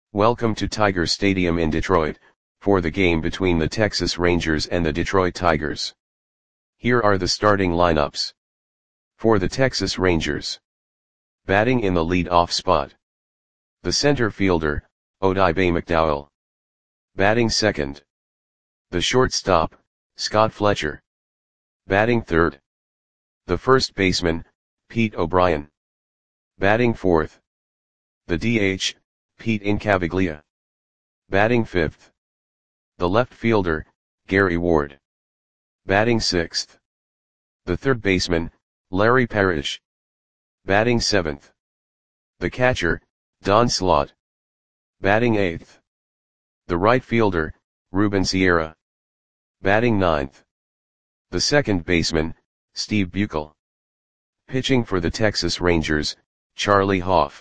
Welcome to Tiger Stadium in Detroit, for the game between the Texas Rangers and the Detroit Tigers. Here are the starting lineups. For the Texas Rangers. Batting in the lead-off spot. The center fielder, Odibe McDowell. Batting second. The shortstop, Scott Fletcher. Batting third. The first baseman, Pete O'Brien. Batting fourth. The DH, Pete Incaviglia. Batting fifth. The left fielder, Gary Ward. Batting sixth. The third baseman, Larry Parrish. Batting seventh. The catcher, Don Slaught. Batting eighth. The right fielder, Ruben Sierra. Batting ninth. The second baseman, Steve Buechele. Pitching for the Texas Rangers, Charlie Hough.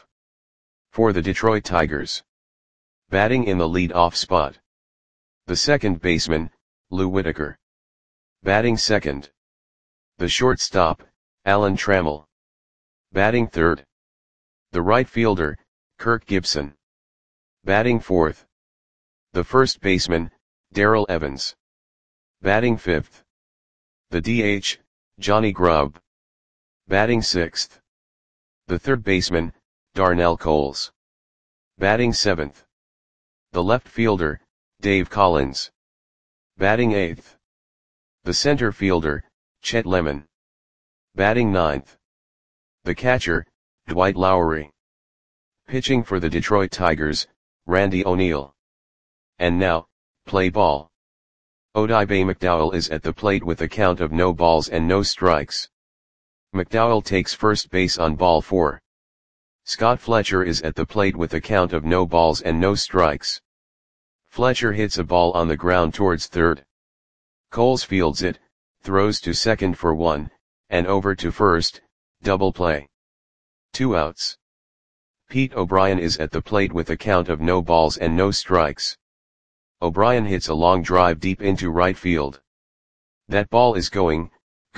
For the Detroit Tigers. Batting in the lead-off spot. The second baseman, Lou Whitaker. Batting second. The shortstop, Alan Trammell. Batting third. The right fielder, Kirk Gibson. Batting fourth. The first baseman, Darrell Evans. Batting fifth. The DH, Johnny Grubb. Batting sixth. The third baseman, Darnell Coles. Batting seventh. The left fielder, Dave Collins. Batting eighth. The center fielder, Chet Lemon. Batting ninth. The catcher, Dwight Lowery. Pitching for the Detroit Tigers, Randy O'Neal. And now, play ball. Odibe McDowell is at the plate with a count of no balls and no strikes. McDowell takes first base on ball 4. Scott Fletcher is at the plate with a count of no balls and no strikes. Fletcher hits a ball on the ground towards third. Coles fields it, throws to second for 1, and over to first, double play. 2 outs. Pete O'Brien is at the plate with a count of no balls and no strikes. O'Brien hits a long drive deep into right field. That ball is gone.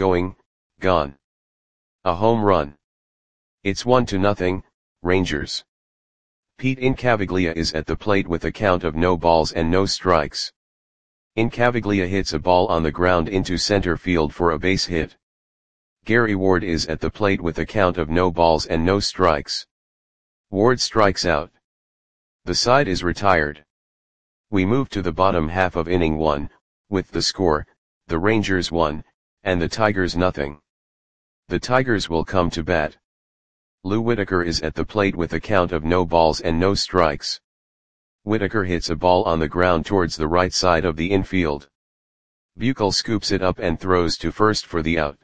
A home run. It's 1-0, Rangers. Pete Incaviglia is at the plate with a count of no balls and no strikes. Incaviglia hits a ball on the ground into center field for a base hit. Gary Ward is at the plate with a count of no balls and no strikes. Ward strikes out. The side is retired. We move to the bottom half of inning 1, with the score, the Rangers 1, and the Tigers 0. The Tigers will come to bat. Lou Whitaker is at the plate with a count of no balls and no strikes. Whitaker hits a ball on the ground towards the right side of the infield. Buechele scoops it up and throws to first for the out.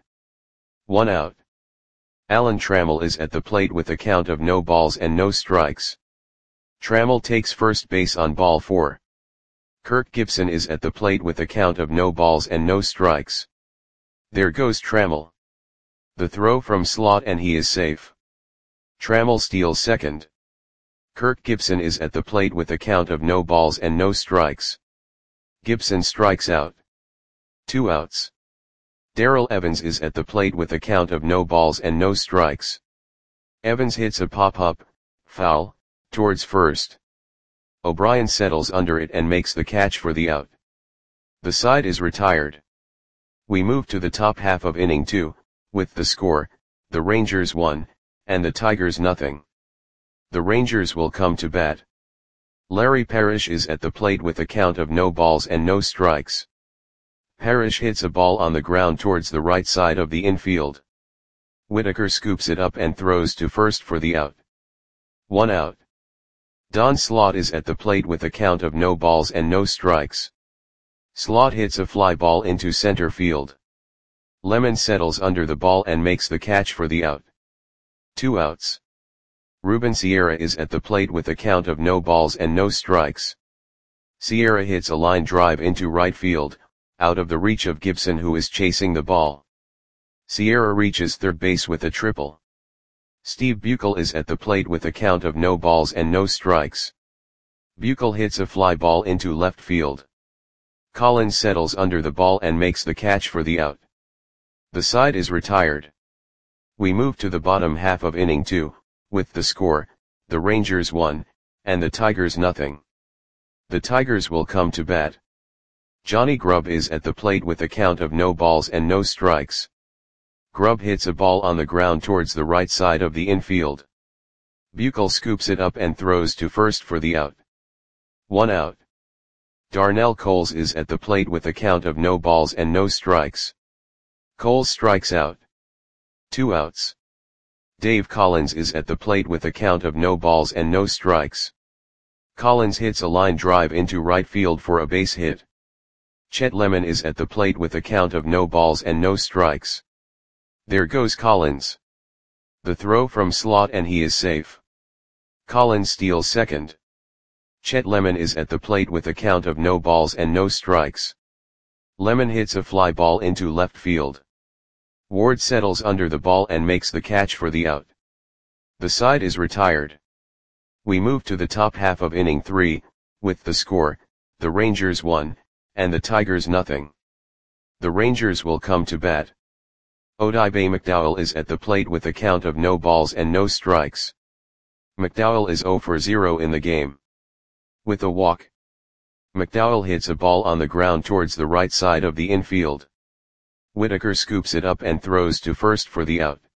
1 out. Alan Trammell is at the plate with a count of no balls and no strikes. Trammell takes first base on ball 4. Kirk Gibson is at the plate with a count of no balls and no strikes. There goes Trammell. The throw from Slaught and he is safe. Trammell steals second. Kirk Gibson is at the plate with a count of no balls and no strikes. Gibson strikes out. 2 outs. Darrell Evans is at the plate with a count of no balls and no strikes. Evans hits a pop-up, foul, towards first. O'Brien settles under it and makes the catch for the out. The side is retired. We move to the top half of inning 2, with the score, the Rangers 1, and the Tigers 0. The Rangers will come to bat. Larry Parrish is at the plate with a count of no balls and no strikes. Parrish hits a ball on the ground towards the right side of the infield. Whitaker scoops it up and throws to first for the out. 1 out. Don Slaught is at the plate with a count of no balls and no strikes. Slaught hits a fly ball into center field. Lemon settles under the ball and makes the catch for the out. 2 outs. Ruben Sierra is at the plate with a count of no balls and no strikes. Sierra hits a line drive into right field, out of the reach of Gibson who is chasing the ball. Sierra reaches third base with a triple. Steve Buechele is at the plate with a count of no balls and no strikes. Buechele hits a fly ball into left field. Collins settles under the ball and makes the catch for the out. The side is retired. We move to the bottom half of inning 2, with the score, the Rangers 1, and the Tigers nothing. The Tigers will come to bat. Johnny Grubb is at the plate with a count of no balls and no strikes. Grubb hits a ball on the ground towards the right side of the infield. Buechel scoops it up and throws to first for the out. 1 out. Darnell Coles is at the plate with a count of no balls and no strikes. Coles strikes out. 2 outs. Dave Collins is at the plate with a count of no balls and no strikes. Collins hits a line drive into right field for a base hit. Chet Lemon is at the plate with a count of no balls and no strikes. There goes Collins. The throw from slot and he is safe. Collins steals second. Chet Lemon is at the plate with a count of no balls and no strikes. Lemon hits a fly ball into left field. Ward settles under the ball and makes the catch for the out. The side is retired. We move to the top half of inning 3, with the score, the Rangers 1, and the Tigers nothing. The Rangers will come to bat. Odibe McDowell is at the plate with a count of no balls and no strikes. McDowell is 0 for 0 in the game. With a walk, McDowell hits a ball on the ground towards the right side of the infield. Whitaker scoops it up and throws to first for the out.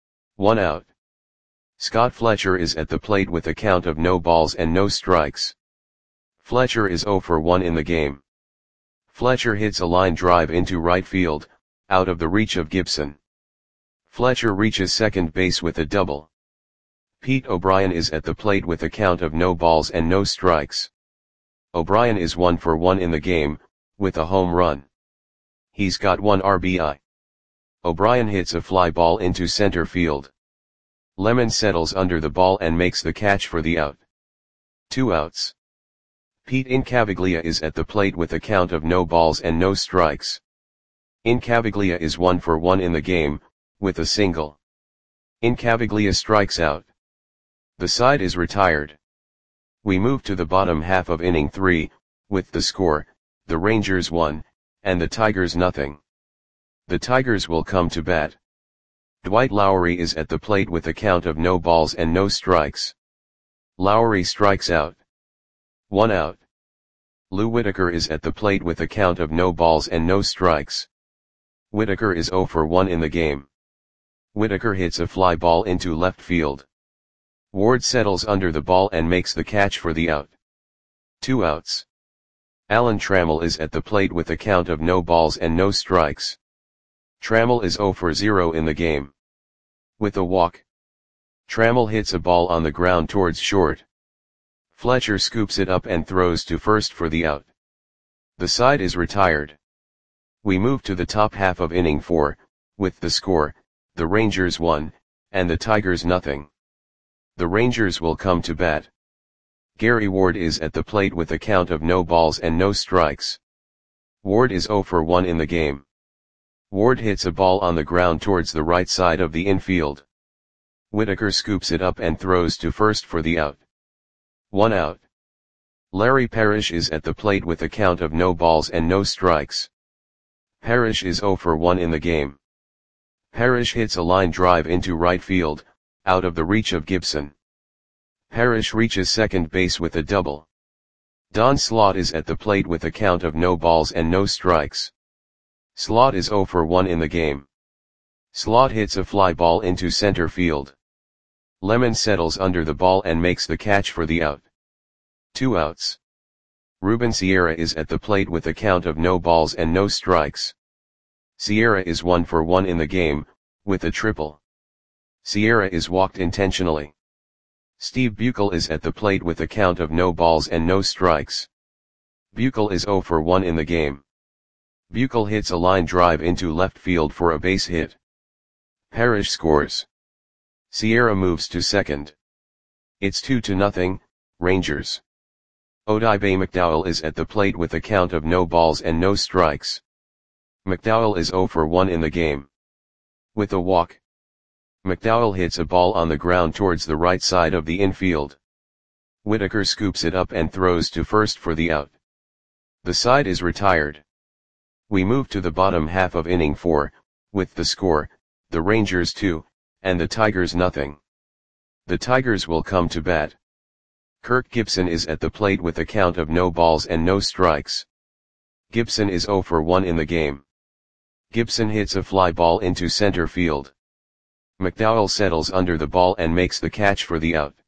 1 out. Scott Fletcher is at the plate with a count of no balls and no strikes. Fletcher is 0 for 1 in the game. Fletcher hits a line drive into right field, out of the reach of Gibson. Fletcher reaches second base with a double. Pete O'Brien is at the plate with a count of no balls and no strikes. O'Brien is 1 for 1 in the game, with a home run. He's got 1 RBI. O'Brien hits a fly ball into center field. Lemon settles under the ball and makes the catch for the out. 2 outs. Pete Incaviglia is at the plate with a count of no balls and no strikes. Incaviglia is 1 for 1 in the game, with a single. Incaviglia strikes out. The side is retired. We move to the bottom half of inning 3, with the score, the Rangers 1, and the Tigers nothing. The Tigers will come to bat. Dwight Lowery is at the plate with a count of no balls and no strikes. Lowery strikes out. 1 out. Lou Whitaker is at the plate with a count of no balls and no strikes. Whitaker is 0 for 1 in the game. Whitaker hits a fly ball into left field. Ward settles under the ball and makes the catch for the out. 2 outs. Alan Trammell is at the plate with a count of no balls and no strikes. Trammell is 0 for 0 in the game. With a walk, Trammell hits a ball on the ground towards short. Fletcher scoops it up and throws to first for the out. The side is retired. We move to the top half of inning 4, with the score, the Rangers 1, and the Tigers nothing. The Rangers will come to bat. Gary Ward is at the plate with a count of no balls and no strikes. Ward is 0 for 1 in the game. Ward hits a ball on the ground towards the right side of the infield. Whitaker scoops it up and throws to first for the out. 1 out. Larry Parrish is at the plate with a count of no balls and no strikes. Parrish is 0 for 1 in the game. Parrish hits a line drive into right field, out of the reach of Gibson. Parrish reaches second base with a double. Don Slaught is at the plate with a count of no balls and no strikes. Slaught is 0 for 1 in the game. Slaught hits a fly ball into center field. Lemon settles under the ball and makes the catch for the out. 2 outs. Ruben Sierra is at the plate with a count of no balls and no strikes. Sierra is 1 for 1 in the game, with a triple. Sierra is walked intentionally. Steve Buechel is at the plate with a count of no balls and no strikes. Buechel is 0 for 1 in the game. Buechel hits a line drive into left field for a base hit. Parrish scores. Sierra moves to second. It's 2-0, Rangers. Odibe McDowell is at the plate with a count of no balls and no strikes. McDowell is 0 for 1 in the game. With a walk, McDowell hits a ball on the ground towards the right side of the infield. Whitaker scoops it up and throws to first for the out. The side is retired. We move to the bottom half of inning 4, with the score, the Rangers 2, and the Tigers nothing. The Tigers will come to bat. Kirk Gibson is at the plate with a count of no balls and no strikes. Gibson is 0 for 1 in the game. Gibson hits a fly ball into center field. McDowell settles under the ball and makes the catch for the out.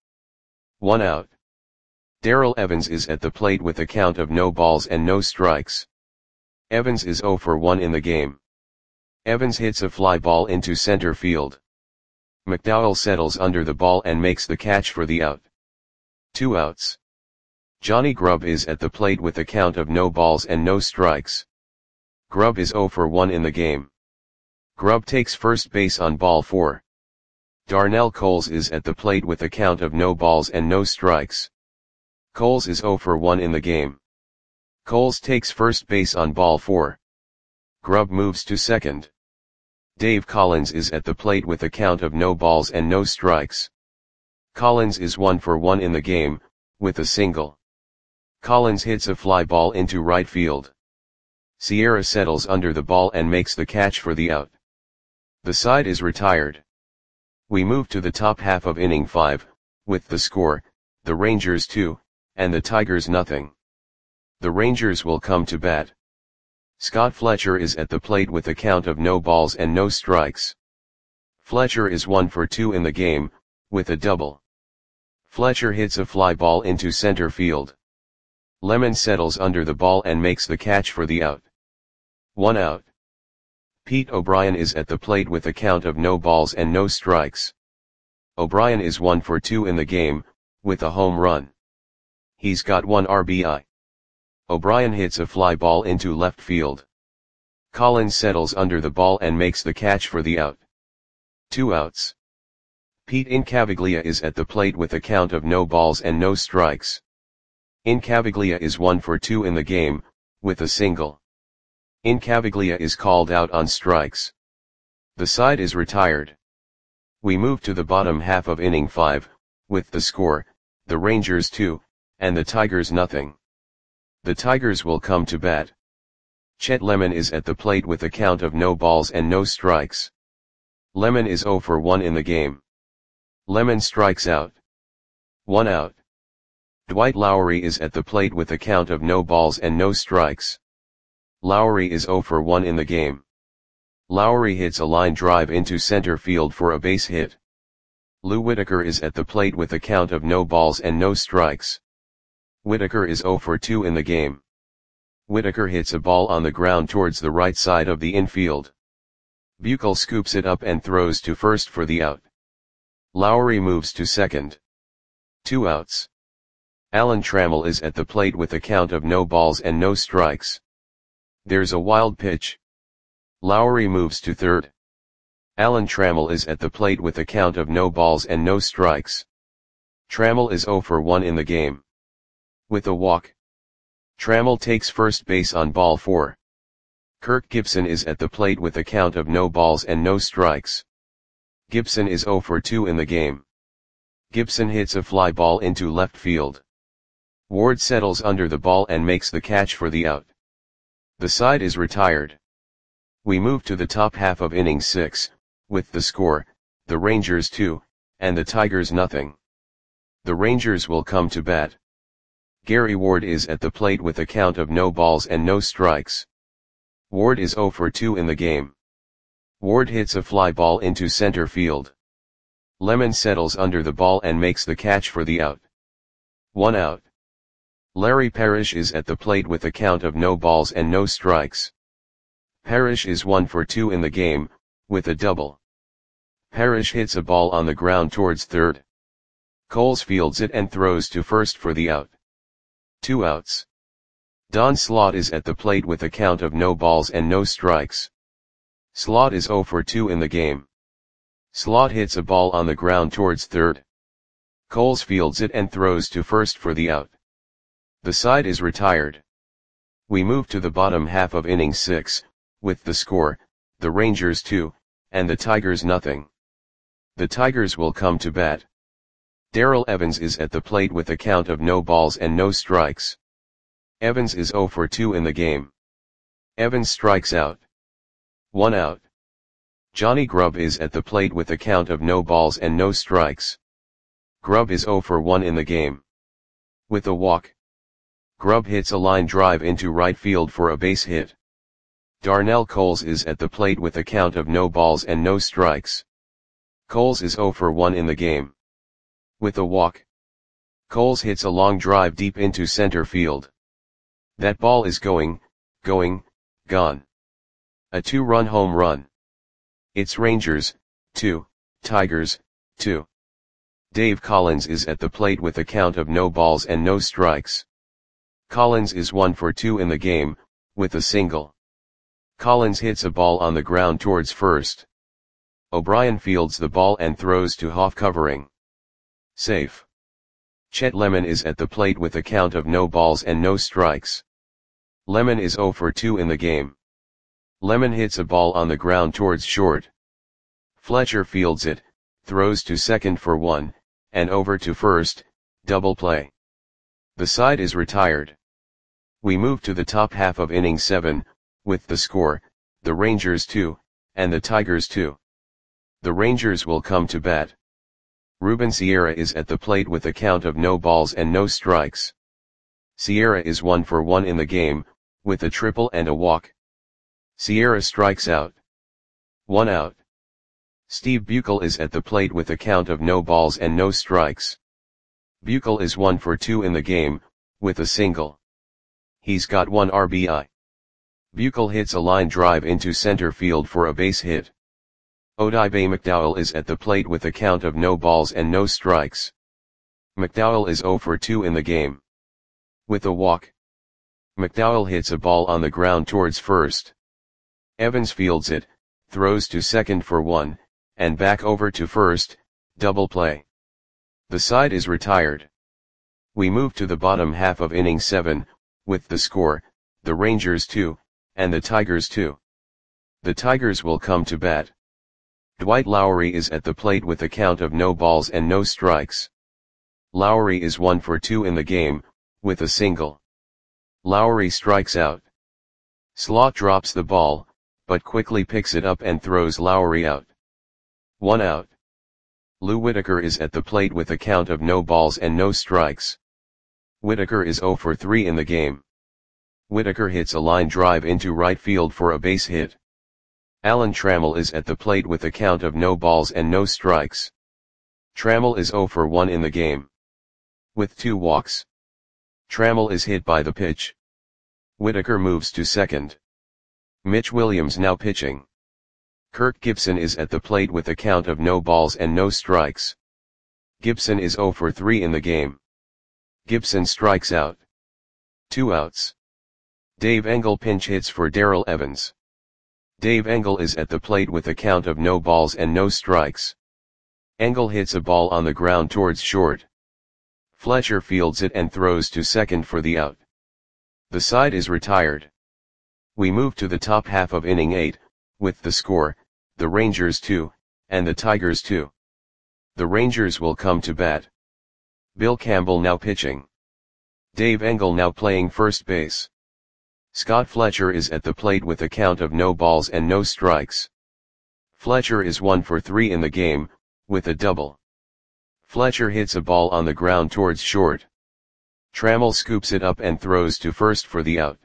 1 out. Darrell Evans is at the plate with a count of no balls and no strikes. Evans is 0 for 1 in the game. Evans hits a fly ball into center field. McDowell settles under the ball and makes the catch for the out. 2 outs. Johnny Grubb is at the plate with a count of no balls and no strikes. Grubb is 0 for 1 in the game. Grubb takes first base on ball 4. Darnell Coles is at the plate with a count of no balls and no strikes. Coles is 0 for 1 in the game. Coles takes first base on ball 4. Grubb moves to second. Dave Collins is at the plate with a count of no balls and no strikes. Collins is 1 for 1 in the game, with a single. Collins hits a fly ball into right field. Sierra settles under the ball and makes the catch for the out. The side is retired. We move to the top half of inning 5, with the score, the Rangers 2, and the Tigers nothing. The Rangers will come to bat. Scott Fletcher is at the plate with a count of no balls and no strikes. Fletcher is 1 for 2 in the game, with a double. Fletcher hits a fly ball into center field. Lemon settles under the ball and makes the catch for the out. 1 out. Pete O'Brien is at the plate with a count of no balls and no strikes. O'Brien is 1 for 2 in the game, with a home run. He's got 1 RBI. O'Brien hits a fly ball into left field. Collins settles under the ball and makes the catch for the out. 2 outs. Pete Incaviglia is at the plate with a count of no balls and no strikes. Incaviglia is 1 for 2 in the game, with a single. Incaviglia is called out on strikes. The side is retired. We move to the bottom half of inning 5, with the score, the Rangers 2, and the Tigers nothing. The Tigers will come to bat. Chet Lemon is at the plate with a count of no balls and no strikes. Lemon is 0 for 1 in the game. Lemon strikes out. 1 out. Dwight Lowry is at the plate with a count of no balls and no strikes. Lowry is 0 for 1 in the game. Lowry hits a line drive into center field for a base hit. Lou Whitaker is at the plate with a count of no balls and no strikes. Whitaker is 0 for 2 in the game. Whitaker hits a ball on the ground towards the right side of the infield. Buechel scoops it up and throws to first for the out. Lowry moves to second. 2 outs. Alan Trammell is at the plate with a count of no balls and no strikes. There's a wild pitch. Lowry moves to third. Alan Trammell is at the plate with a count of no balls and no strikes. Trammell is 0 for 1 in the game. With a walk. Trammell takes first base on ball 4. Kirk Gibson is at the plate with a count of no balls and no strikes. Gibson is 0 for 2 in the game. Gibson hits a fly ball into left field. Ward settles under the ball and makes the catch for the out. The side is retired. We move to the top half of inning 6, with the score, the Rangers 2, and the Tigers nothing. The Rangers will come to bat. Gary Ward is at the plate with a count of no balls and no strikes. Ward is 0 for 2 in the game. Ward hits a fly ball into center field. Lemon settles under the ball and makes the catch for the out. 1 out. Larry Parrish is at the plate with a count of no balls and no strikes. Parrish is 1 for 2 in the game, with a double. Parrish hits a ball on the ground towards third. Coles fields it and throws to first for the out. 2 outs. Don Slaught is at the plate with a count of no balls and no strikes. Slaught is 0 for 2 in the game. Slaught hits a ball on the ground towards third. Coles fields it and throws to first for the out. The side is retired. We move to the bottom half of inning 6, with the score, the Rangers 2, and the Tigers nothing. The Tigers will come to bat. Darrell Evans is at the plate with a count of no balls and no strikes. Evans is 0 for 2 in the game. Evans strikes out. 1 out. Johnny Grubb is at the plate with a count of no balls and no strikes. Grubb is 0 for 1 in the game. With a walk, Grubb hits a line drive into right field for a base hit. Darnell Coles is at the plate with a count of no balls and no strikes. Coles is 0 for 1 in the game. With a walk, Coles hits a long drive deep into center field. That ball is going, gone. A 2-run home run. It's Rangers, 2, Tigers, 2. Dave Collins is at the plate with a count of no balls and no strikes. Collins is 1 for 2 in the game, with a single. Collins hits a ball on the ground towards first. O'Brien fields the ball and throws to Hoff covering. Safe. Chet Lemon is at the plate with a count of no balls and no strikes. Lemon is 0 for 2 in the game. Lemon hits a ball on the ground towards short. Fletcher fields it, throws to second for 1, and over to first, double play. The side is retired. We move to the top half of inning 7, with the score, the Rangers 2, and the Tigers 2. The Rangers will come to bat. Ruben Sierra is at the plate with a count of no balls and no strikes. Sierra is 1 for 1 in the game, with a triple and a walk. Sierra strikes out. 1 out. Steve Buechel is at the plate with a count of no balls and no strikes. Buechel is 1 for 2 in the game, with a single. He's got 1 RBI. Buechel hits a line drive into center field for a base hit. Odibe McDowell is at the plate with a count of no balls and no strikes. McDowell is 0 for 2 in the game. With a walk, McDowell hits a ball on the ground towards first. Evans fields it, throws to second for 1, and back over to first, double play. The side is retired. We move to the bottom half of inning 7, with the score, the Rangers 2, and the Tigers 2. The Tigers will come to bat. Dwight Lowry is at the plate with a count of no balls and no strikes. Lowry is 1 for 2 in the game, with a single. Lowry strikes out. Slot drops the ball, but quickly picks it up and throws Lowry out. 1 out. Lou Whitaker is at the plate with a count of no balls and no strikes. Whitaker is 0 for 3 in the game. Whitaker hits a line drive into right field for a base hit. Alan Trammell is at the plate with a count of no balls and no strikes. Trammell is 0 for 1 in the game. With 2 walks. Trammell is hit by the pitch. Whitaker moves to second. Mitch Williams now pitching. Kirk Gibson is at the plate with a count of no balls and no strikes. Gibson is 0 for 3 in the game. Gibson strikes out. 2 outs. Dave Engel pinch hits for Darrell Evans. Dave Engel is at the plate with a count of no balls and no strikes. Engel hits a ball on the ground towards short. Fletcher fields it and throws to second for the out. The side is retired. We move to the top half of inning 8, with the score, the Rangers 2, and the Tigers 2. The Rangers will come to bat. Bill Campbell now pitching. Dave Engel now playing first base. Scott Fletcher is at the plate with a count of no balls and no strikes. Fletcher is 1 for 3 in the game, with a double. Fletcher hits a ball on the ground towards short. Trammell scoops it up and throws to first for the out.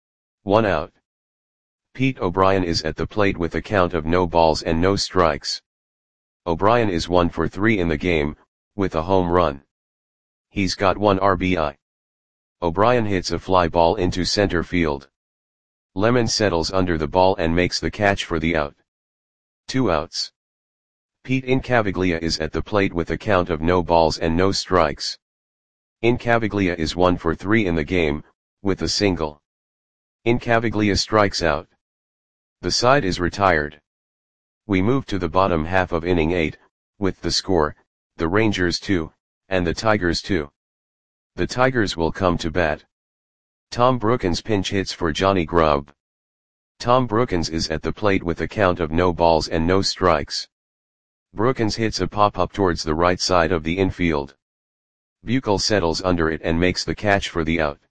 1 out. Pete O'Brien is at the plate with a count of no balls and no strikes. O'Brien is 1 for 3 in the game, with a home run. He's got 1 RBI. O'Brien hits a fly ball into center field. Lemon settles under the ball and makes the catch for the out. 2 outs. Pete Incaviglia is at the plate with a count of no balls and no strikes. Incaviglia is 1 for 3 in the game, with a single. Incaviglia strikes out. The side is retired. We move to the bottom half of inning 8, with the score, the Rangers 2, and the Tigers 2. The Tigers will come to bat. Tom Brookens pinch hits for Johnny Grubb. Tom Brookens is at the plate with a count of no balls and no strikes. Brookens hits a pop-up towards the right side of the infield. Buechel settles under it and makes the catch for the out.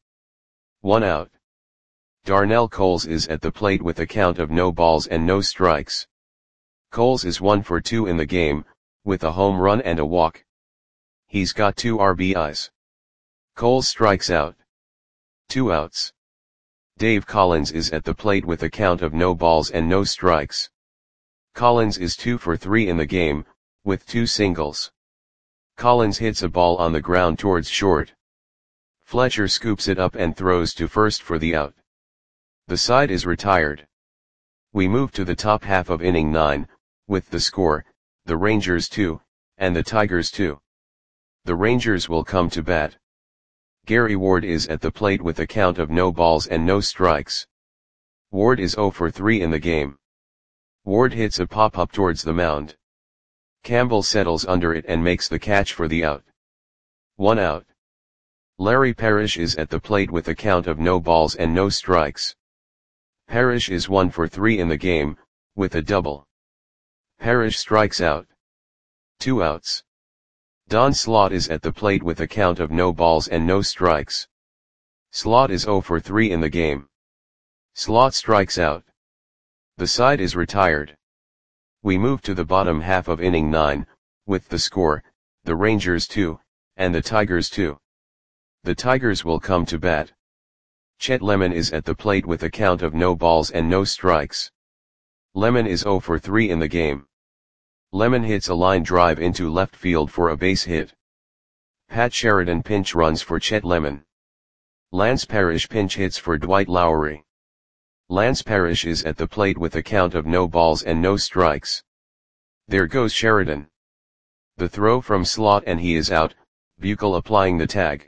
1 out. Darnell Coles is at the plate with a count of no balls and no strikes. Coles is 1 for 2 in the game, with a home run and a walk. He's got 2 RBIs. Cole strikes out. 2 outs. Dave Collins is at the plate with a count of no balls and no strikes. Collins is 2 for 3 in the game, with 2 singles. Collins hits a ball on the ground towards short. Fletcher scoops it up and throws to first for the out. The side is retired. We move to the top half of inning 9, with the score, the Rangers 2, and the Tigers 2. The Rangers will come to bat. Gary Ward is at the plate with a count of no balls and no strikes. Ward is 0 for 3 in the game. Ward hits a pop-up towards the mound. Campbell settles under it and makes the catch for the out. 1 out. Larry Parrish is at the plate with a count of no balls and no strikes. Parrish is 1 for 3 in the game, with a double. Parrish strikes out. 2 outs. Don Slaught is at the plate with a count of no balls and no strikes. Slaught is 0 for 3 in the game. Slaught strikes out. The side is retired. We move to the bottom half of inning 9, with the score, the Rangers 2, and the Tigers 2. The Tigers will come to bat. Chet Lemon is at the plate with a count of no balls and no strikes. Lemon is 0 for 3 in the game. Lemon hits a line drive into left field for a base hit. Pat Sheridan pinch runs for Chet Lemon. Lance Parrish pinch hits for Dwight Lowery. Lance Parrish is at the plate with a count of no balls and no strikes. There goes Sheridan. The throw from Slaught and he is out, Buechel applying the tag.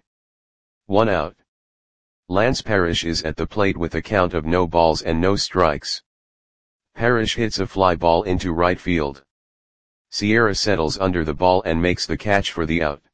1 out. Lance Parrish is at the plate with a count of no balls and no strikes. Parrish hits a fly ball into right field. Sierra settles under the ball and makes the catch for the out.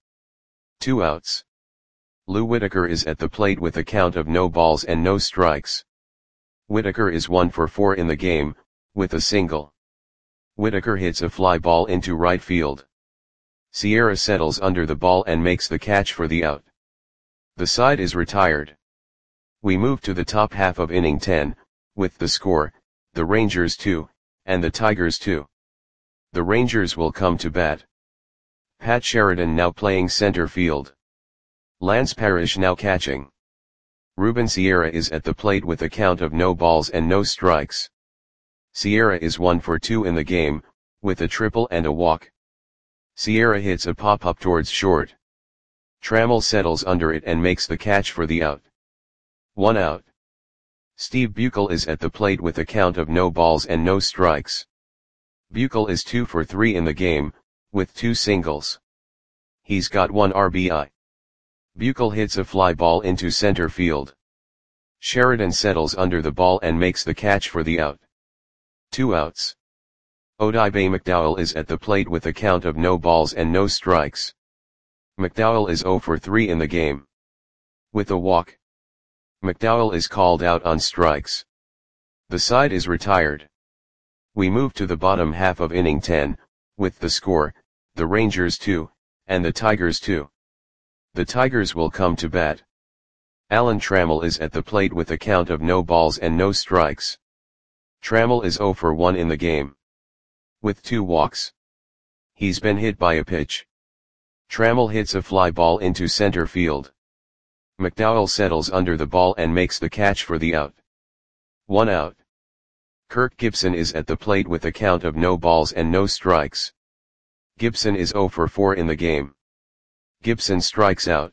2 outs. Lou Whitaker is at the plate with a count of no balls and no strikes. Whitaker is 1 for 4 in the game, with a single. Whitaker hits a fly ball into right field. Sierra settles under the ball and makes the catch for the out. The side is retired. We move to the top half of inning 10, with the score, the Rangers 2, and the Tigers 2. The Rangers will come to bat. Pat Sheridan now playing center field. Lance Parrish now catching. Ruben Sierra is at the plate with a count of no balls and no strikes. Sierra is 1 for 2 in the game, with a triple and a walk. Sierra hits a pop-up towards short. Trammell settles under it and makes the catch for the out. 1 out. Steve Buechel is at the plate with a count of no balls and no strikes. Buechel is 2 for 3 in the game, with 2 singles. He's got 1 RBI. Buechel hits a fly ball into center field. Sheridan settles under the ball and makes the catch for the out. 2 outs. Odibe McDowell is at the plate with a count of no balls and no strikes. McDowell is 0 for 3 in the game. With a walk. McDowell is called out on strikes. The side is retired. We move to the bottom half of inning 10, with the score, the Rangers 2, and the Tigers 2. The Tigers will come to bat. Alan Trammell is at the plate with a count of no balls and no strikes. Trammell is 0 for 1 in the game. With 2 walks. He's been hit by a pitch. Trammell hits a fly ball into center field. McDowell settles under the ball and makes the catch for the out. 1 out. Kirk Gibson is at the plate with a count of no balls and no strikes. Gibson is 0 for 4 in the game. Gibson strikes out.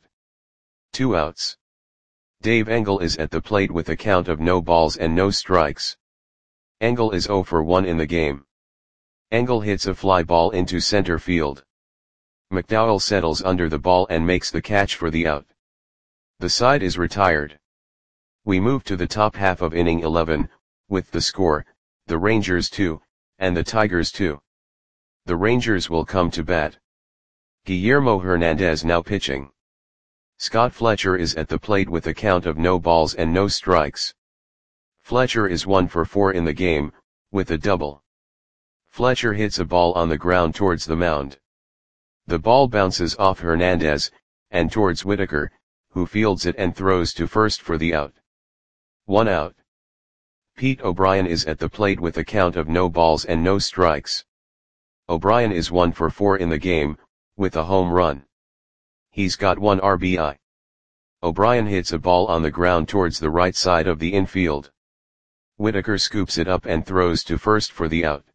2 outs. Dave Engel is at the plate with a count of no balls and no strikes. Engel is 0 for 1 in the game. Engel hits a fly ball into center field. McDowell settles under the ball and makes the catch for the out. The side is retired. We move to the top half of inning 11, with the score, the Rangers 2, and the Tigers 2. The Rangers will come to bat. Guillermo Hernandez now pitching. Scott Fletcher is at the plate with a count of no balls and no strikes. Fletcher is 1 for 4 in the game, with a double. Fletcher hits a ball on the ground towards the mound. The ball bounces off Hernandez, and towards Whitaker, who fields it and throws to first for the out. 1 out. Pete O'Brien is at the plate with a count of no balls and no strikes. O'Brien is 1 for 4 in the game, with a home run. He's got 1 RBI. O'Brien hits a ball on the ground towards the right side of the infield. Whitaker scoops it up and throws to first for the out.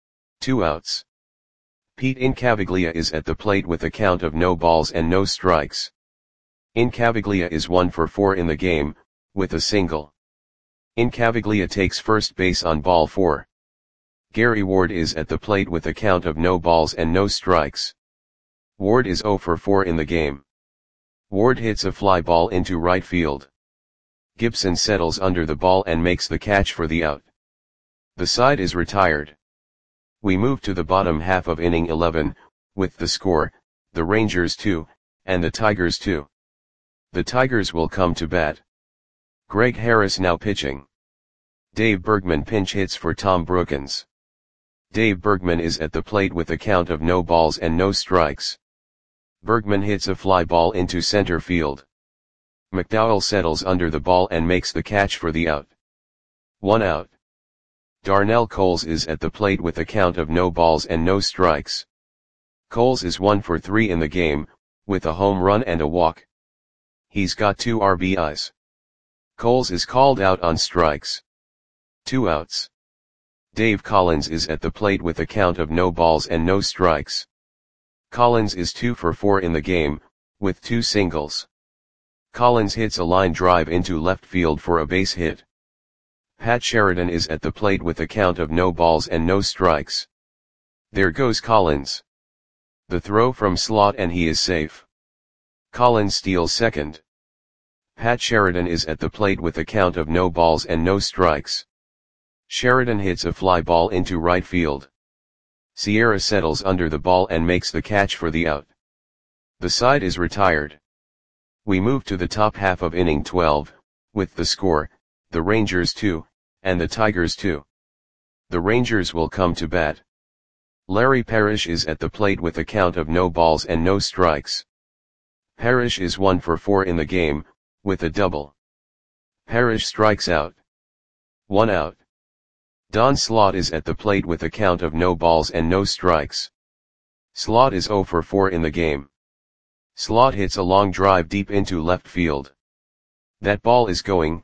2 outs. Pete Incaviglia is at the plate with a count of no balls and no strikes. Incaviglia is 1 for 4 in the game, with a single. Incaviglia takes first base on ball 4. Gary Ward is at the plate with a count of no balls and no strikes. Ward is 0 for 4 in the game. Ward hits a fly ball into right field. Gibson settles under the ball and makes the catch for the out. The side is retired. We move to the bottom half of inning 11, with the score, the Rangers 2, and the Tigers 2. The Tigers will come to bat. Greg Harris now pitching. Dave Bergman pinch hits for Tom Brookins. Dave Bergman is at the plate with a count of no balls and no strikes. Bergman hits a fly ball into center field. McDowell settles under the ball and makes the catch for the out. 1 out. Darnell Coles is at the plate with a count of no balls and no strikes. Coles is 1 for 3 in the game, with a home run and a walk. He's got 2 RBIs. Coles is called out on strikes. 2 outs. Dave Collins is at the plate with a count of no balls and no strikes. Collins is 2 for 4 in the game, with 2 singles. Collins hits a line drive into left field for a base hit. Pat Sheridan is at the plate with a count of no balls and no strikes. There goes Collins. The throw from slot and he is safe. Collins steals second. Pat Sheridan is at the plate with a count of no balls and no strikes. Sheridan hits a fly ball into right field. Sierra settles under the ball and makes the catch for the out. The side is retired. We move to the top half of inning 12, with the score, the Rangers 2, and the Tigers 2. The Rangers will come to bat. Larry Parrish is at the plate with a count of no balls and no strikes. Parrish is 1 for 4 in the game, with a double. Parrish strikes out. 1 out. Don Slaught is at the plate with a count of no balls and no strikes. Slaught is 0 for 4 in the game. Slaught hits a long drive deep into left field. That ball is gone.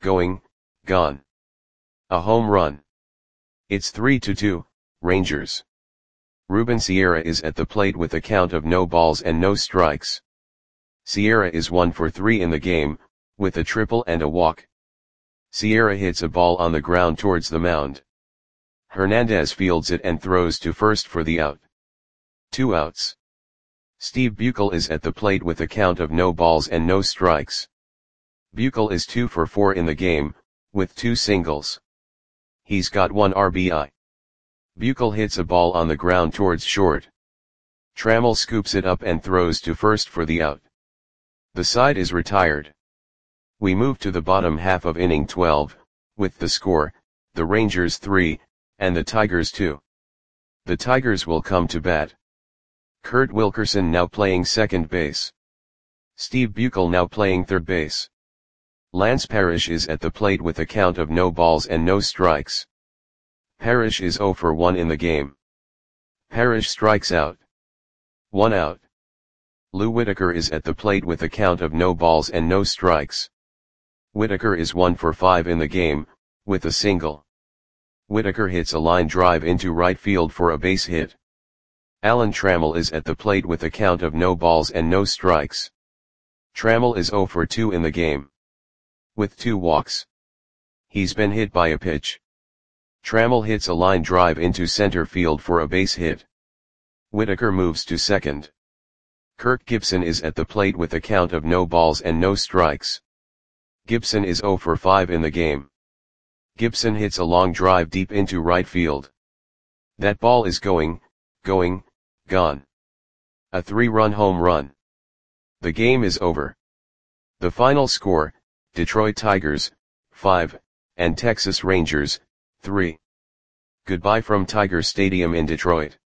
A home run. It's 3-2, Rangers. Ruben Sierra is at the plate with a count of no balls and no strikes. Sierra is 1 for 3 in the game, with a triple and a walk. Sierra hits a ball on the ground towards the mound. Hernandez fields it and throws to first for the out. 2 outs. Steve Buechel is at the plate with a count of no balls and no strikes. Buechel is 2 for 4 in the game, with 2 singles. He's got 1 RBI. Buechel hits a ball on the ground towards short. Trammell scoops it up and throws to first for the out. The side is retired. We move to the bottom half of inning 12, with the score, the Rangers 3, and the Tigers 2. The Tigers will come to bat. Kurt Wilkerson now playing second base. Steve Buechel now playing third base. Lance Parrish is at the plate with a count of no balls and no strikes. Parrish is 0 for 1 in the game. Parrish strikes out. 1 out. Lou Whitaker is at the plate with a count of no balls and no strikes. Whitaker is 1 for 5 in the game, with a single. Whitaker hits a line drive into right field for a base hit. Alan Trammell is at the plate with a count of no balls and no strikes. Trammell is 0 for 2 in the game, with 2 walks. He's been hit by a pitch. Trammell hits a line drive into center field for a base hit. Whitaker moves to second. Kirk Gibson is at the plate with a count of no balls and no strikes. Gibson is 0 for 5 in the game. Gibson hits a long drive deep into right field. That ball is gone. A 3-run home run. The game is over. The final score, Detroit Tigers, 5, and Texas Rangers, 3. Goodbye from Tiger Stadium in Detroit.